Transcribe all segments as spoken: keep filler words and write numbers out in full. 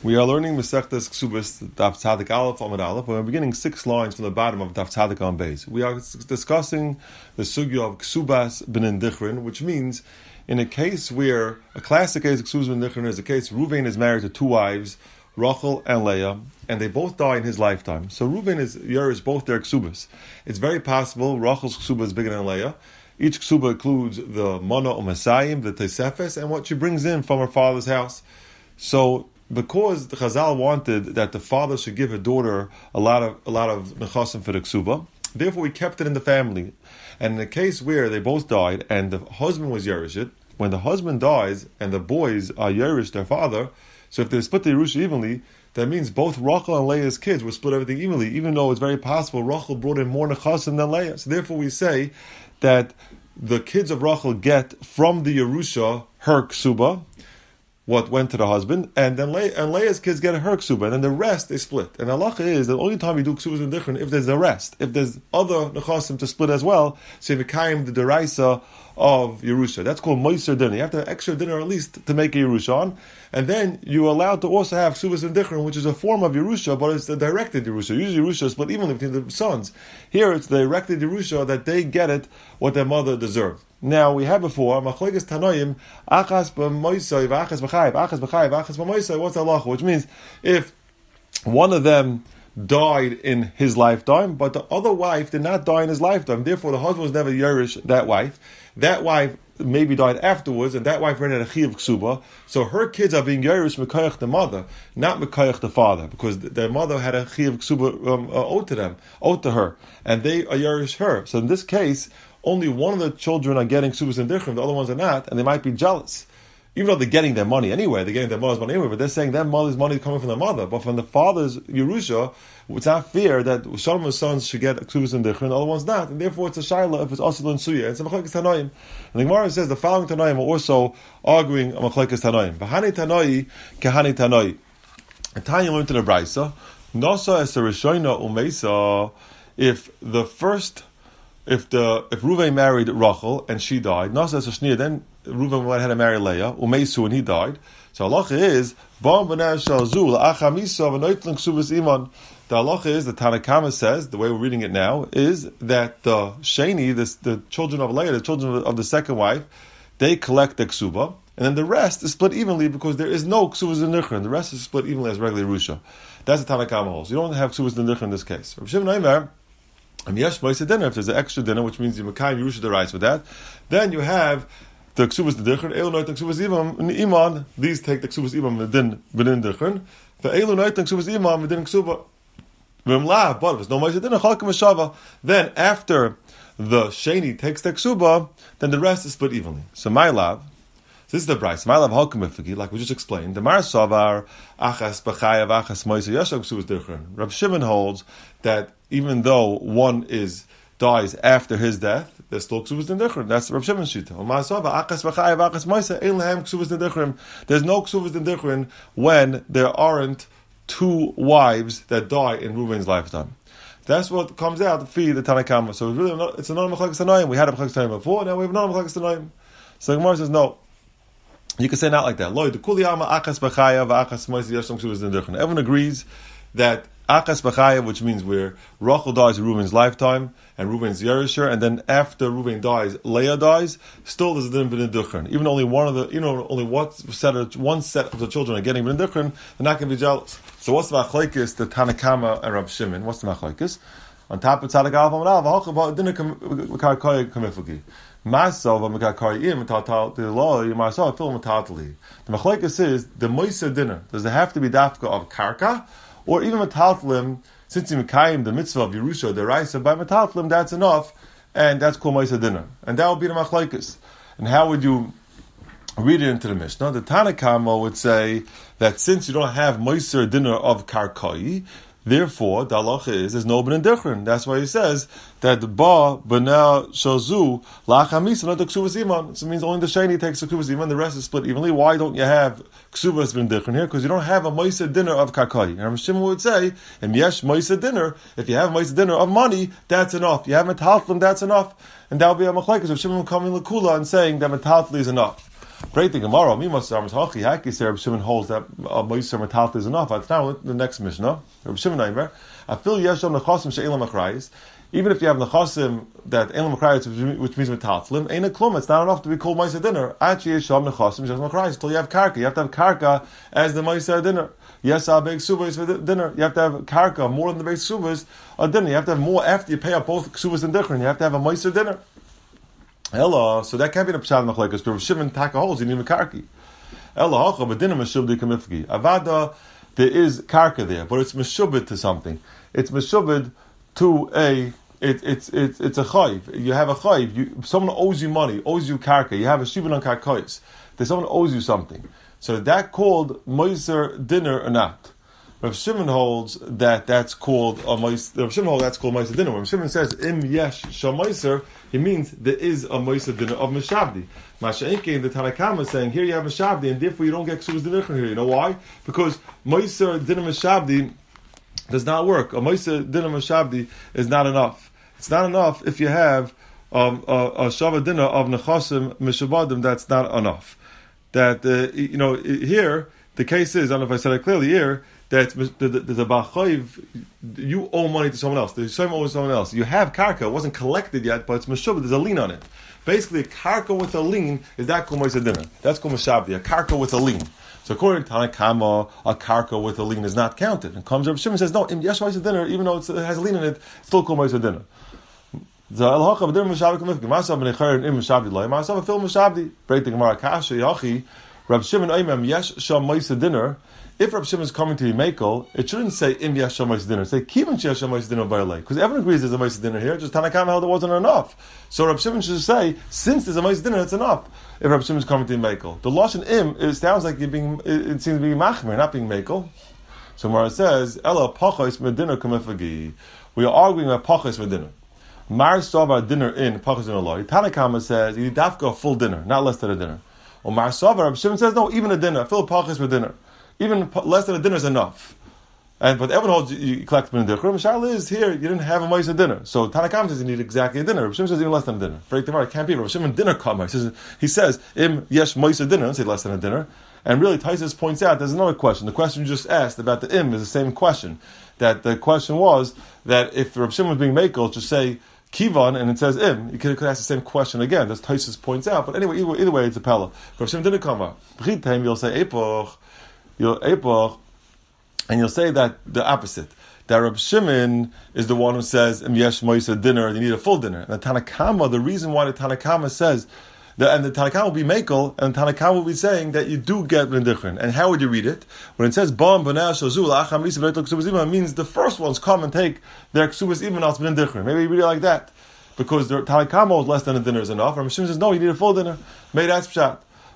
We are learning Masechtas Ksubas Daf Tzadik Aleph Amud Aleph. We're beginning six lines from the bottom of Daf Tzadik on base. We are discussing the sugya of Ksubas B'nin Dichrin, which means in a case where a classic case of Ksubas B'nin Dichrin is a case Reuven is married to two wives, Rachel and Leah, and they both die in his lifetime. So Reuven is Yerush both their Ksubas. It's very possible Rachel's Ksuba is bigger than Leah. Each Ksuba includes the Mana U'Masayim, the Tesefes, and what she brings in from her father's house. So because the Chazal wanted that the father should give her daughter a lot of a lot of nechasim for the ksuba, therefore we kept it in the family. And in the case where they both died and the husband was Yerushet, when the husband dies and the boys are Yerush their father, so if they split the Yerusha evenly, that means both Rachel and Leah's kids will split everything evenly, even though it's very possible Rachel brought in more nechasim than Leah. So therefore we say that the kids of Rachel get from the Yerusha her ksuba, what went to the husband, and then Le- and Leah's kids get her ksuba, and then the rest they split. And halacha is the only time you do ksubas and dichrin if there's a rest, if there's other nechasim to split as well. So you mekayim the deraisa of Yerusha. That's called moiser dinner. You have to have extra dinner at least to make a Yerusha on, and then you're allowed to also have ksubas and dichrin, which is a form of Yerusha, but it's the directed Yerusha. Usually Yerusha is split evenly between the sons. Here it's the directed Yerusha that they get it what their mother deserved. Now we had before machlekes tanoim achas b'moisai v'achas b'chayiv achas b'chayiv achas b'moisai. What's halacha? Which means if one of them died in his lifetime, but the other wife did not die in his lifetime, therefore the husband was never yerush that wife. That wife maybe died afterwards, and that wife ran at a chiyuv ksuba. So her kids are being yerush mekayach the mother, not mekayach the father, because their mother had a chiyuv ksuba um, uh, owed to them, owed to her, and they are yerush her. So in this case, only one of the children are getting ksubas and dichrim, the other ones are not, and they might be jealous. Even though they're getting their money anyway, they're getting their mother's money anyway, but they're saying their mother's money is coming from the mother. But from the father's Yerusha, it's not fair that some of his sons should get ksubas and dichrim, the other ones not, and therefore it's a shaila if it's asil and suya. It's a machlekes tanoim. And the Gemara says the following tanoim are also arguing a machlekes tanoim. V'hani tanoi kehani tanoi. And Tanya went to the Brisa, Nasa es a rishoina umeisa, if the first If the if Reuven married Rachel and she died, Nasa as a shnir, then Reuven went ahead and married Leah, Umeisu, and he died. So halacha is Bam b'nei shalzu la'achamisa v'noitling ksubas iman. The halacha is the Tanakama says, the way we're reading it now, is that the sheni, the, the children of Leah, the children of, of the second wife, they collect the ksuba, and then the rest is split evenly because there is no ksubas in nichrin. The rest is split evenly as regular Yerusha. That's the Tanakama holds. You don't have ksubas in nichrin in this case. Rav Shimon Aimer, and yes, moisa dinner. If there's an extra dinner, which means you mekayim Yerusha the rights with that, then you have the ksubas the dichrin. Elu noit the ksubas iman. These take the ksubas iman within within dichrin. The elu noit the ksubas iman within ksuba. V'mla, but if there's no moisa dinner, chalkim v'shava. Then after the sheni takes the ksuba, then the rest is split evenly. So my love. This is the price. My love halkim ifiki, like we just explained. The mar savar achas b'chayav achas moisa yashab ksubas dichrin. Rav Shimon holds that even though one is dies after his death, there's still ksubas dichrin. That's Rav Shimon's shita. There's no ksubas dichrin when there aren't two wives that die in Reuven's lifetime. That's what comes out to feed the Tanakama. So it's really not, it's another machlekes tanoim. We had a machlekes tanoim before, now we have another machlekes tanoim. So the Gemara says no. You can say not like that. Everyone agrees that Achas B'chayav, which means where Rachel dies in Reuven's lifetime, and Reuven's Yerisher, and then after Reuven dies, Leah dies, still there's a din b'nin dichrin. Even only one of the, you know, only one set of, one set of the children are getting b'nin dichrin, they're not going to be jealous. So what's the machlekes, the Tanakama and Rav Shimon? What's the machlekes? On top of Tzadik Alpha Manav, ha'chava dinner k'karkoy k'mifugi. Masov v'mekakayim tatal the law masov film tatali. The machlekes is the moisa dinner. Does it have to be dafka of karka? Or even metaltlim, since you mekayim the mitzvah of Yerusha, the raisa by metaltlim, that's enough, and that's called moisa dinner, and that would be the machlekes. And how would you read it into the Mishnah? The Tanakama would say that since you don't have moisa dinner of karkai, therefore the halacha is there's no b'nin dichrin. That's why he says that the ba b'nei shazu la'achamisa not the ksubas iman. So it means only the sheni takes the ksubas iman, the rest is split evenly. Why don't you have ksubas b'nin dichrin here? Because you don't have a moisa dinner of karkai. And Rav Shimon would say, and yesh moisa dinner, if you have a moisa dinner of money, that's enough. You have metaltlim, that's enough. And that would be a machlekes. Rav Shimon would come in l'kula and saying that metaltli is enough. Break the Gemara. Mimas Armas Hachi Haki. Say Reb Shimon holds that a Moiser Metalta is enough. That's now the next Mishnah. Reb Shimon Aimer. I feel Yesham Nechasim She'elam Achrayis. Even if you have Nechasim that Elam Achrayis, which means Metaltlim, ain't a klum. It's not enough to be called Moiser dinner. Actually, Yesham Nechasim She'elam Achrayis. Until you have karka, you have to have karka as the Moiser dinner. Yes, I'll bake subas for dinner. You have to have karka more than the base subas a dinner. You have to have more after you pay up both subas and dichrin. You have to have a moiser dinner. Hello, so that can't be the pshat machlekes. But Shimon taka holds you need a karki. Hello, hacha b'dinner meshubdi kamifki. Avada, there is karka there, but it's meshubed to something. It's meshubed to a. It, it's it's it's a chayv. You have a chayv. You, someone owes you money, owes you karka. You have a shibud on karkais. There's someone owes you something. So that called moiser dinner or not? Rav Shimon holds that that's called a moiser. Rav Shimon holds that's called moiser dinner. When Rav Shimon says im yesh shamoiser, he means there is a moiser dinner of mishabdi. Masha'inke, the Tanakama is saying here you have mishabdi, and therefore you don't get ksubas dinner here. You know why? Because moiser dinner mishabdi does not work. A moiser dinner mishabdi is not enough. It's not enough if you have um, a, a shava dinner of nechasim mishabadim. That's not enough. That uh, you know here the case is, I don't know if I said it clearly here, that there's a ba'chayiv, you owe money to someone else. There's someone owes someone else. You have karka, it wasn't collected yet, but it's meshubah. There's a lien on it. Basically, a karka with a lien is that called moiser dinner. That's called meshabdi. A karka with a lien. So according to Tanakama, a karka with a lien is not counted. And comes Reb Shimon says no, im yesh moiser dinner, even though it's, it has a lien in it, it's still called moiser dinner. The alhacha b'dir mishabdi kamifki. Masav b'neichayin im mishabdi loy. Masav b'fil mishabdi. Break the Gemara kasha yachi. Reb Shimon oimem yesh sham moiser dinner. If Reb Shimon is coming to be mekel, it shouldn't say im yesh sham moiser dinner. Say kivin sheyesh sham moiser dinner b'yalei. Because everyone agrees there's a moiser dinner here. Just Tanakama held it wasn't enough. So Reb Shimon should say since there's a moiser dinner, it's enough. If Reb Shimon is coming to be mekel, the lashon im it sounds like you're being. It, it seems to be machmer, not being mekel. So Mara says ella pachos medinner kamifagi. We are arguing about pachos medinner. Mar Savar dinner in Pachas in Eloi. Tanakama says you dafka a full dinner, not less than a dinner. Or Mar Savar, Reb Shimon says no, even a dinner, fill Pachas with dinner, even less than a dinner is enough. And but everyone holds you, you collect min dichrim. Shal is here, you didn't have a moiser dinner, so Tanakama says you need exactly a dinner. Reb Shimon says even less than a dinner. Break the it can't be. Reb Shimon dinner kamar. He says he says im yesh moiser dinner, and say less than a dinner. And really, Taisus points out there's another question. The question you just asked about the im is the same question. That the question was that if Reb Shimon was being mekel, just say Kivan, and it says im. You could, could ask the same question again. As Taisus points out. But anyway, either, either way, it's a pella. Rav Shimon didn't come up. B'chid you'll say epoch, you'll epoch, and you'll say that the opposite. That Rav Shimon is the one who says im yesh moiser dinner. You need a full dinner. And the Tanakama, the reason why the Tanakama says. The, and the Tanakama will be mekel, and the Tanakama will be saying that you do get bendichrin. And how would you read it? When it says bam b'nei shazul acham risa v'leitok ksubas iman, it means the first ones come and take their ksubas iman as bendichrin. Maybe you read it like that because the Tanakama is less than a dinner is enough. And Mishim says no, you need a full dinner. Maybe that's pshat.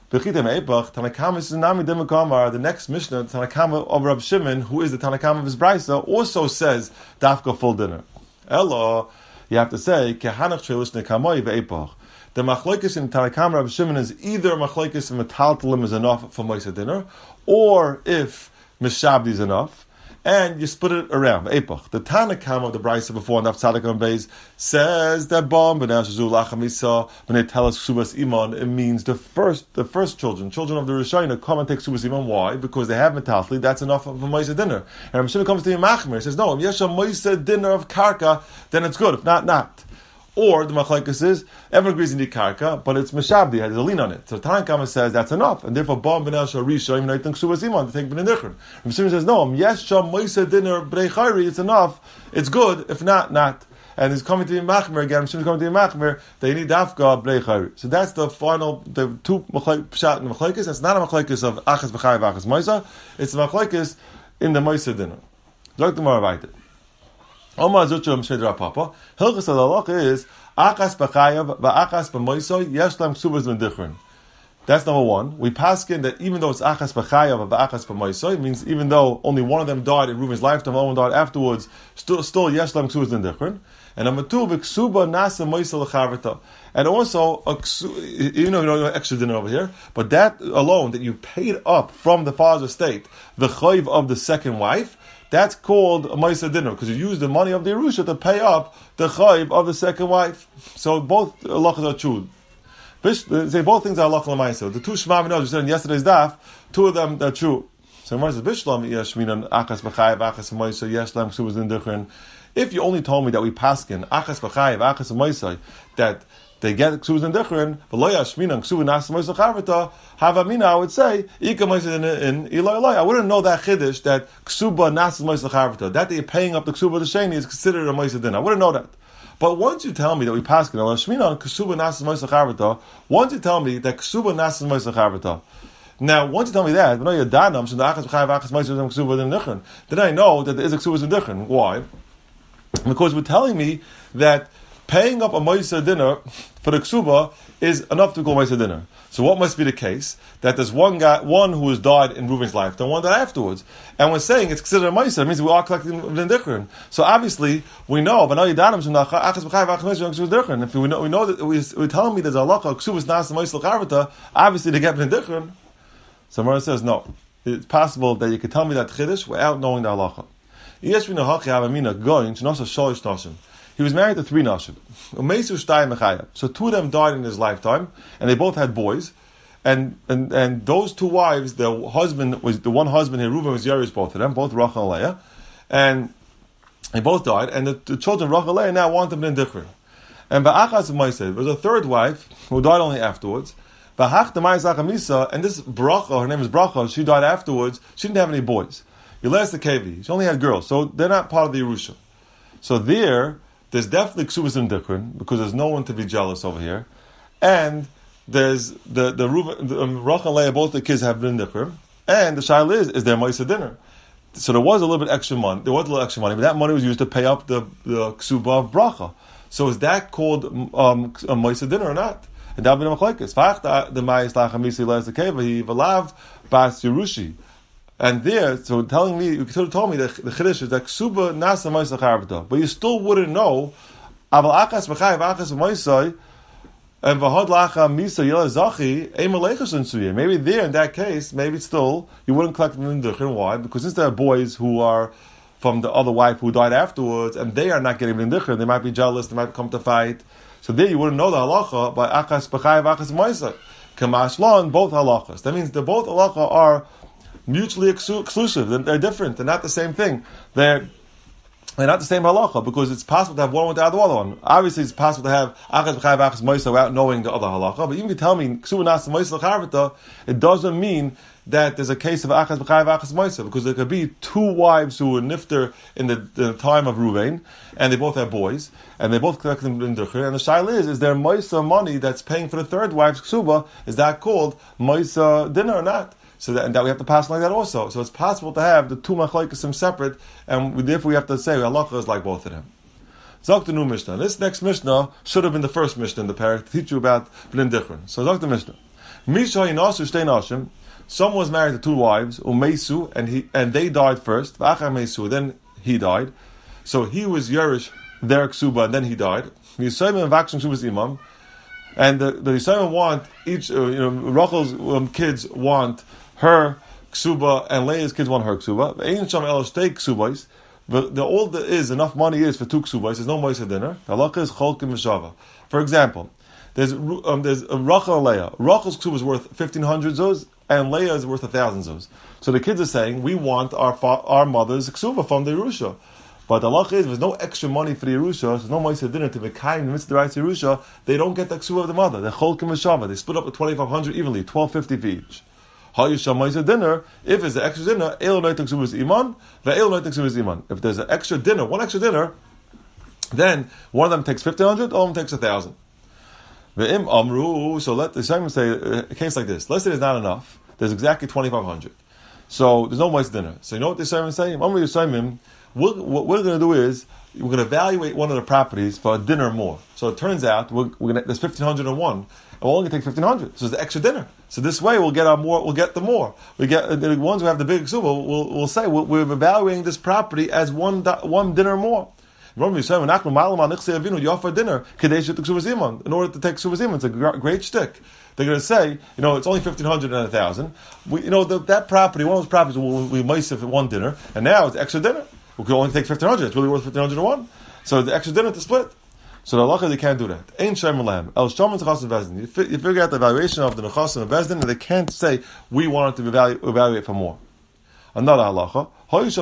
Tanakama says nami demekamar. The next Mishnah, the Tanakama of Rab Shimon, who is the Tanakama of his brisa, also says dafka full dinner. Elo, you have to say kehanach shelish nekamoi ve'epach. The machlokes in Tanakama Rab Shimon is either machlokes in metaltalim is enough for moiser dinner, or if mishabdi is enough, and you split it around. Epach. The Tanakama of the brisa before Naf Tzadik on Beis says that bam b'nei shazul lachamisa b'nei telas ksubas iman. It means the first, the first children, children of the Rishayna, come and take ksubas iman. Why? Because they have metaltali. That's enough for moiser dinner. And Rab Shimon comes to the Machmer. He says no. If you have a moiser dinner of karka, then it's good. If not, not. Or the machlekes is everyone agrees you need karka, but it's meshabdi, has a lien on it. So Tanakama says that's enough, and therefore bam b'nei sharisha even I think subas iman to take b'nei dichrin. Rav Shimon says no, yes sham moiser dinner b'nei chayri, it's enough, it's good. If not, not. And he's coming to be machmer again. Rav Shimon's coming to be machmer. They need dafka b'nei chayri. So that's the final, the two pshat and machlekes. That's not a machlekes of achas b'chayav achas moisa. It's a machlekes in the moiser dinner. Zok the more about it. Omar Zuchum Shedra Papa. Hilchas Alalach is Akas B'chayav V'Akas B'moisoy Yeshlam Ksubas Mendichrin. That's number one. We paskin that even though it's Akas B'chayav V'Akas B'moisoy, means even though only one of them died in Reuven's lifetime, one died afterwards, still still Yeshlam Ksubas Mendichrin. And number two, V'Ksuba Nasa Moisel L'Charvata. And also, a ksu, you know, you know, extra dinner over here, but that alone, that you paid up from the father's estate, the chayv of the second wife, that's called a moiser dinner because you use the money of the Yerusha to pay up the chayv of the second wife. So both halachas are true. Say both things are halacha l'maisa. The two Shema Minos we said in yesterday's daf, two of them are true. So Gemara says, Bishlam yeshminan achas b'chayev achas b'moisay yeshlam ksubas dindichrin. If you only told me that we paskin achas b'chayev achas b'moisay that they get ksubas dindichrin, v'lo yashminan ksubas nas b'moisay charvita havamina, I would say ika moisay in ilay ilay. I wouldn't know that chiddush that ksuba nas b'moisay charvita, that they're paying up the ksuba the sheni is considered a moisay din. I wouldn't know that. But once you tell me that we paskin al yashminan ksuba nas b'moisay charvita, once you tell me that ksuba nas b'moisay charvita. Now, once you tell me that, then I know that there is a ksubas in dichrin. Why? Because we're telling me that paying up a moisa dinner for the ksuba is enough to go moisa dinner. So what must be the case? That there's one guy, one who has died in Reuven's life, then one died afterwards. And we're saying it's considered a moisa, it means we are collecting the dichrin. So obviously, we know, but now you if we know, we know that we, we're telling me there's a halacha, ksubas nas moisa l'charvita, obviously they get the dichrin. So Mara says, no. It's possible that you could tell me that chiddush without knowing the halacha. He was married to three nashim. So two of them died in his lifetime, and they both had boys. And and, and those two wives, the husband was the one husband here, Reuven was Yerush, both of them, both Rachel and Leah, and they both died. And the, the children Rachel and Leah now want them in Dichrin. And Ba'achas of Maiseh, there was a third wife who died only afterwards. And this bracha, her name is bracha, she died afterwards, she didn't have any boys. Yeles the Kevi, she only had girls, so they're not part of the Yerusha. So there, there's definitely ksubas in Dikrin, because there's no one to be jealous over here. And there's the, the, Reuven, the um, Rachel and Leah, both the kids have been in Dikrin. And the shaila is, is there Maisa dinner? So there was a little bit extra money, there was a little extra money, but that money was used to pay up the, the ksuba of bracha. So is that called um, a Maisa dinner or not? And that would be the machlekes. Fachta the ma'is lachamisi les kevahi v'lav bas Yerushi. And there, so telling me, you could have told me that the chiddush is that ksuba nasa ma'is lacharvita, but you still wouldn't know. Aval akas v'chayiv akas v'moisai and v'hod lacha misa yela zachi emalechus insuye. Maybe there, in that case, maybe still you wouldn't collect them in duchen. Why? Because since there are boys who are from the other wife who died afterwards, and they are not getting in duchen, they might be jealous, they might come to fight. So there you wouldn't know the halacha by akas b'chayiv akas moisa. Kamashlan, both halachas. That means the both halacha are mutually exclusive. They're, they're different. They're not the same thing. They're they're not the same halacha because it's possible to have one without the other one. Obviously, it's possible to have akas b'chayiv akas moisa without knowing the other halacha. But even if you tell me ksuba nas moisa l'charvita, it doesn't mean that there's a case of akas b'chayiv akas moisa, because there could be two wives who were nifter in the, the time of Ruvain, and they both have boys, and they both collect them in ducher. And the shaila is: is there moisa money that's paying for the third wife's ksuba? Is that called moisa dinner or not? So that, and that we have to pass like that also. So it's possible to have the two machlokes separate, and we, therefore we have to say halacha is like both of them. Zok the new Mishnah. This next Mishnah should have been the first Mishnah in the parak to teach you about blin dichrin. So Zok the Mishnah. Misha yinasu shtei nashim. Someone was married to two wives, Umeisu, and he and they died first. V'achar Meisu, then he died. So he was Yerush, their ksuba, and then he died. The Yisayim and Vakshim Shubas Imam, and the the Yisayim want each, uh, you know, Rachel's um, kids want her ksuba, and Leah's kids want her ksuba. Ein sham el shtei ksubais. But the all there is enough money is for two ksubais. There's no moisa dinner. The halacha is cholkim v'shava. For example, there's um, there's uh, Rachel and Leah. Rachel's ksuba is worth fifteen hundred zuz, and Leah is worth a thousand zuz. So the kids are saying, we want our fa- our mother's ksuba from the Yerusha. But the halacha is, there's no extra money for the Yerusha, so there's no moisa dinner to Mekayim, the mitzvah rights Yerusha, they don't get the ksuba of the mother. They're cholkim v'shava. They split up the twenty-five hundred evenly, twelve fifty for each. Ha'yisham moisa dinner, if it's an extra dinner, elo noitek ksuba is iman, ve'elo noitek ksuba is iman. If there's an extra dinner, one extra dinner, then one of them takes fifteen hundred, all of them takes a thousand. Ve'im amru, so let the Simon say a case like this. Let's say there's not enough. There's exactly twenty-five hundred. So there's no moist dinner. So you know what the Simon is saying? Amru Yisayim, what we're going to do is, we're going to evaluate one of the properties for a dinner more. So it turns out, we're, we're going to, there's fifteen hundred and one, and we're only going to take fifteen hundred. So it's the extra dinner. So this way we'll get our more, we'll get the more. We get, the ones who have the big ksuba, we'll, we'll say, we're, we're evaluating this property as one, one dinner more. In order to take ksuba zimun, it's a great shtick. They're going to say, you know, it's only fifteen hundred and a thousand. We, you know, the, that property, one of those properties, we, we mice if one dinner, and now it's extra dinner. We can only take fifteen hundred. It's really worth fifteen hundred and one. So the extra dinner to split. So the halacha they can't do that. Ain't shem lam. El shom nechasim bezdin. You figure out the evaluation of the nechasim of bezdin, and they can't say we wanted to evaluate, evaluate for more. Another halacha. Let's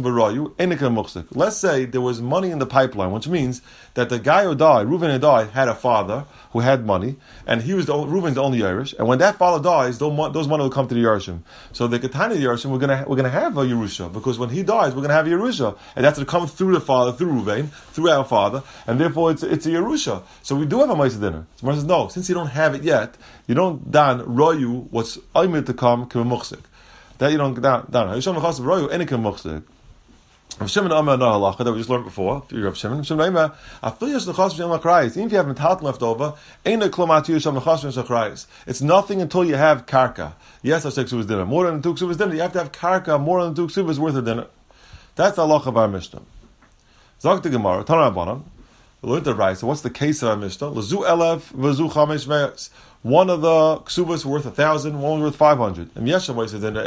say there was money in the pipeline, which means that the guy who died, Reuven who died, had a father who had money, and he was the Reuven's the only Yerush. And when that father dies, those money will come to the Yerushim. So the Ketani Yerushim, we're gonna we're gonna have a Yerusha, because when he dies, we're gonna have a Yerusha, and that's to come through the father, through Reuven, through our father, and therefore it's it's a Yerusha. So we do have a Ma'aseh dinner. So Mar says no, since you don't have it yet, you don't dan royu what's oimid to come k'memuchsik. That you don't down down. Hisham nechasim royu enikim muchsik. Rav Shimon Amar no halacha that we just learned before. Rav Shimon, Rav Shimon Amar, afilius nechasim shem lachrayis. Even if you have metalton left over, ain't a klomatu yisham nechasim shem lachrayis. It's nothing until you have karka. Yes, I say ksubas dinner. More than two ksubas dinner, you have to have karka. More than two ksubas worth of dinner. That's the halacha of our Mishnah. Zok the Gemara, Tanah Rabbanan. We learned the right. So what's the case of our Mishnah? Lazu elef v'zu chamesh ve'es. One of the ksubas worth a thousand, one worth five hundred. And Yeshavai says then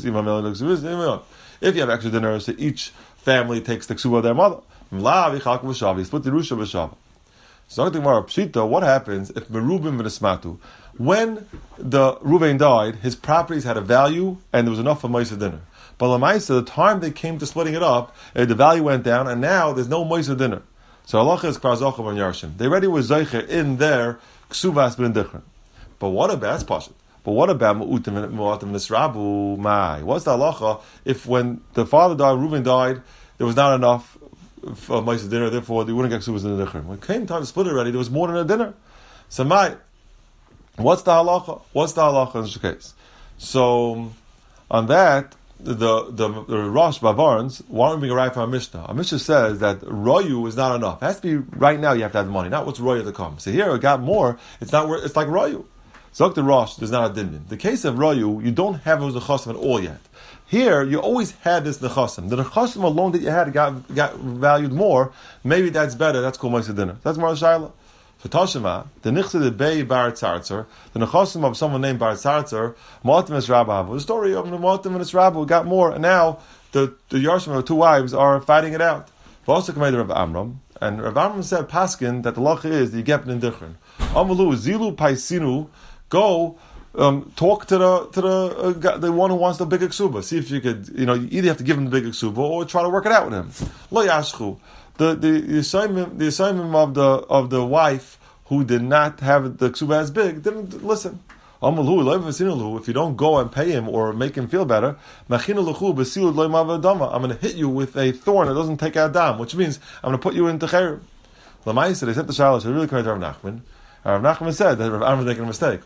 if you have extra dinners, so each family takes the ksuba of their mother. Split the rusha b'shava. So what happens if Merubim v'nesmatu? When the Reuven died, his properties had a value and there was enough for Ma'aseh dinner. But Lamaisa, the time they came to splitting it up, the value went down, and now there's no Ma'aseh dinner. So Allah is Kvarzochav on Yarshim. They already were Zeicher in their ksuvas bin different. But what about, that's Pashat. But what about Mu'utim and Mu'atim Nisrabu? My. What's the halacha if when the father died, Reuven died, there was not enough for Ma'aseh dinner, therefore they wouldn't get ksuvas in the different. When it came time to split it already, there was more than a dinner. So my, what's the halacha? What's the halacha in this case? So, on that, the the, the Rosh Bavarns, why don't we bring a right from our Mishnah? Our Mishnah says that Royu is not enough. It has to be right now you have to have the money, not what's Royu to come. So here, it got more, it's not worth, it's like Royu. Zok the Rosh, there's not a din. The case of Royu, you don't have those nechasim at all yet. Here, you always had this nechasim. The nechasim alone that you had got got valued more. Maybe that's better. That's called Ma'aseh dinner. That's Mar Shaila. So Tashima, the nichse the Bei Bar Tzarzer, the nechasim of someone named Bar Tzarzer, Moatim es Rabba. The story of the Moatim and its Rabba got more, and now the the Yarshim of the two wives are fighting it out. Also, come Rav Amram, and Rav Amram said Paskin that the lacha is the you get in different. Amalu zilu paisinu. Go um, talk to the to the uh, guy, the one who wants the big ksuba. See if you could, you know, you either have to give him the big ksuba or try to work it out with him. Lo yashchu. The the the assignment the assignment of the of the wife who did not have the ksuba as big didn't listen. If you don't go and pay him or make him feel better, I'm going to hit you with a thorn that doesn't take out dam, which means I'm going to put you into cherub. Lamaisa, they said the Shalosh, really coming to Rav Nachman. Rav Nachman said that Rav Amram is making a mistake.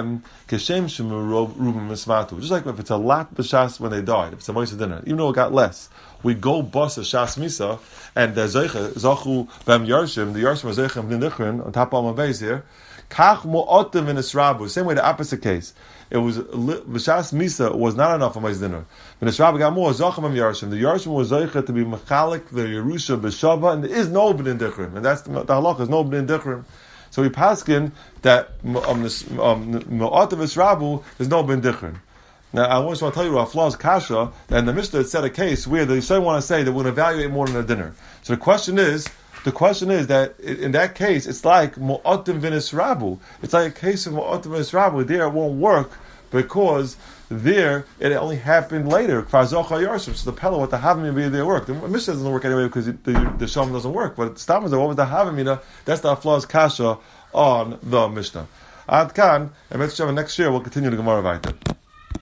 Just like if it's a lot b'shas when they died, if it's a Ma'aseh dinner, even though it got less, we go bus a shas misa, and the zeiche zachu b'em yarshim, the yarshim was zeiche b'nei nichrin on top of my base here. Kach mo'otim v'nesrabu. Same way, the opposite case. It was b'shas misa was not enough for Ma'aseh dinner. V'nesrabu got more zachu b'em yarshim. The yarshim was zeiche to be mechalik the yerusha b'shava, and there is no b'nei nichrin, and that's the, the halach is no b'nei nichrin. So we paskin that um this um me'otav Rabu there's no ben dichrin. Now I always want to tell you about Flaw's kasha, and the Mishnah said a case where they say want to say that we're going to evaluate more than a dinner. So the question is, the question is that in that case it's like me'otav v'nis Rabu. It's like a case of me'otav v'nis Rabu. There it won't work because there it only happened later. So the pella what the havamina there worked. The Mishnah doesn't work anyway because it, the the shalom doesn't work. But Stam is what was the havamina? That's the Flaw's kasha on the Mishnah. Ad kan and next year we'll continue the Gemara weiter.